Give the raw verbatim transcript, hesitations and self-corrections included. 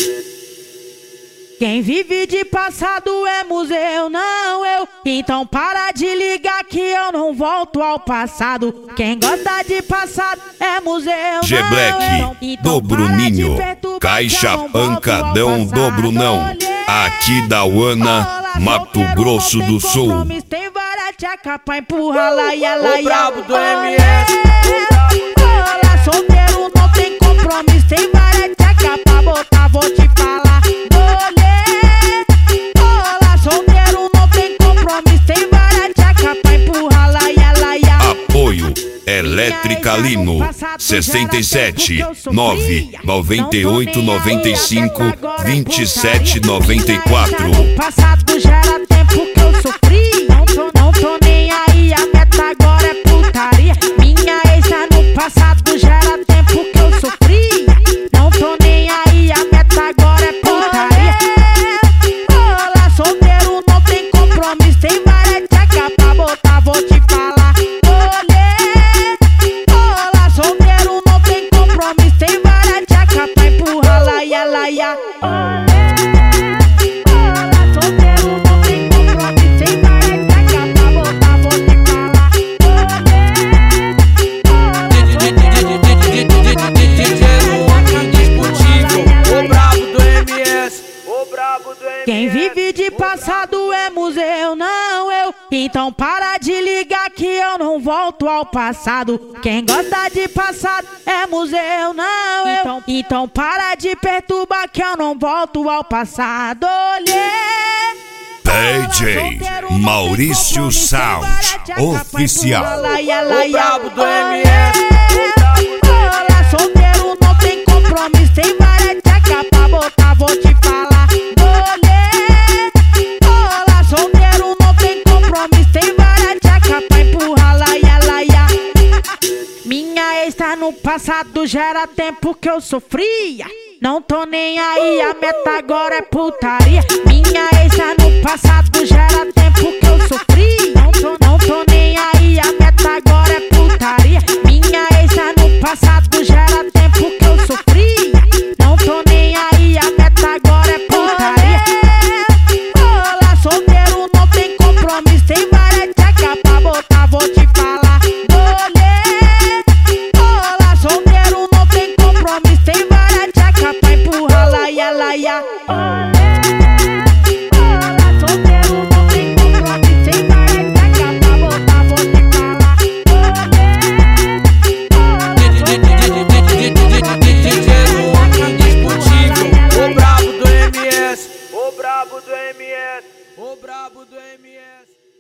Quem vive de passado é museu, não eu. Então para de ligar que eu não volto ao passado. Quem gosta de passado é museu, não G Black, então do Bruninho, Caixa Pancadão do Brunão, aqui da Uana, Mato Grosso do Sul. Tem várias tchaca pra empurrar lá e lá O brabo do M S. Olá, solteiro não tem compromisso. Tem várias tchaca pra botar, vou te falar. Olá, solteiro não tem compromisso. Tem várias tchaca pra empurrar lá e lá e Apoio Elétrica Lino sessenta e sete nove noventa e oito noventa e cinco vinte e sete noventa e quatro. Passado já era tempo que eu sofri. Não tô, não tô nem aí, a meta agora é putaria. Minha ex tá no passado, já era tempo que eu sofri. Não tô nem aí, a meta agora é putaria. Olá, solteiro não tem compromisso. Tem várias tchaca pra botar, vou te falar. Olá, solteiro não tem compromisso. Tem várias tchaca pra empurrar lá e lá e Quem vive de passado é museu, não eu. Então para de ligar que eu não volto ao passado. Quem gosta de passado é museu, não eu. Então, então para de perturbar que eu não volto ao passado. Olhê, D J Maurício Sound Oficial. O brabo do M S. Olá, solteiro não tem compromisso. Tem várias tchaca pra botar, vou te falar. Minha ex tá no passado, já era tempo que eu sofria. Não tô nem aí, a meta agora é putaria. Minha ex tá no passado, já era tempo que eu sofri. Não tô, não tô nem aí, a meta agora é putaria. Minha ex tá no passado, já era tempo que eu sofri. Não tô nem aí, a meta agora é putaria. Olá, solteiro não tem compromisso. Tem várias tchaca pra botar, vou te falar. Tem várias tchaca pra empurrar lá e lá e Olá, solteiro não tem compromisso. Tem várias tchaca pra botar, vou te falar. O brabo do M S. O brabo do M S. O brabo do M S.